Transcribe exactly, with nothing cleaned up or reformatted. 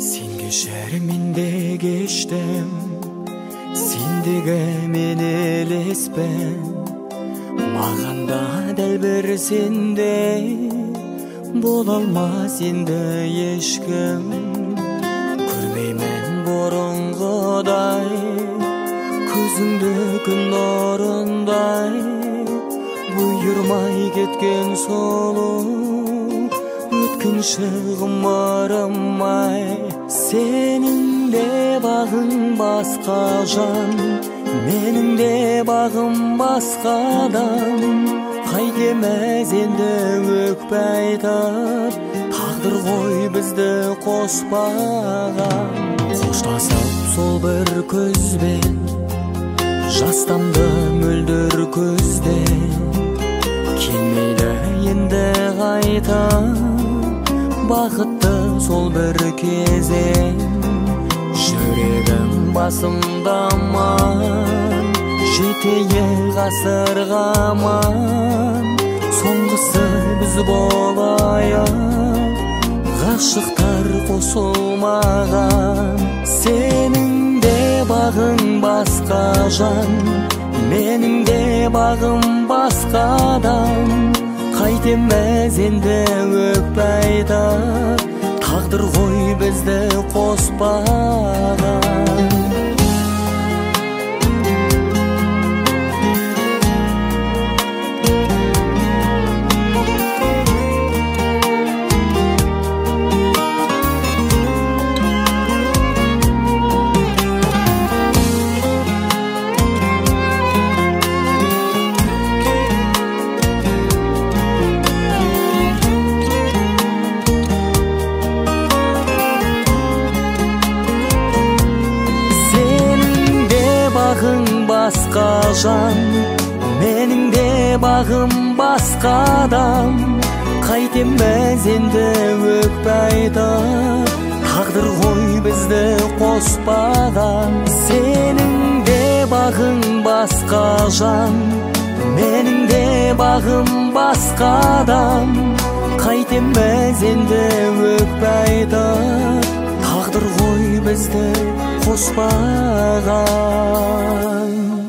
Сен кешер, мен де кештім, сендегі мен елеспін. Маған да дәл бір сендей бола алмас енді ешкім. Көрмеймін бұрынғыдай көзіңді күн нұрындай, бұйырмай кеткен сұлу өткінші ғұмырым-ай. Сенің де бағың басқа жан, менің де бағым басқа адам. Қайтеміз енді өкпе айтып, тағдыр ғой бізді қоспаған. Қоштасып сол бір көзбен, жастамды мөлдір көзде, келмейді енді қайта бақытты сол бір кезең. Жүрегім басымдаман, жетейі ғасырға ман, соңғысы біз болайық, ғашықтар қосылмаған. Сенің де бағың басқа жан, менің де бағым басқа адам. Қайтеміз енді өкпе айтып, тағдыр ғой бізді қоспаған. Басқа жан, менің де бағым басқа адам. Қайтеміз енді өкпе айтып, тағдыр ғой бізді қоспаған. Сенің де бағың басқа жан, менің де бағым басқа адам. Қайтеміз енді өкпе айтып, тағдыр ғой бізді қоспаған.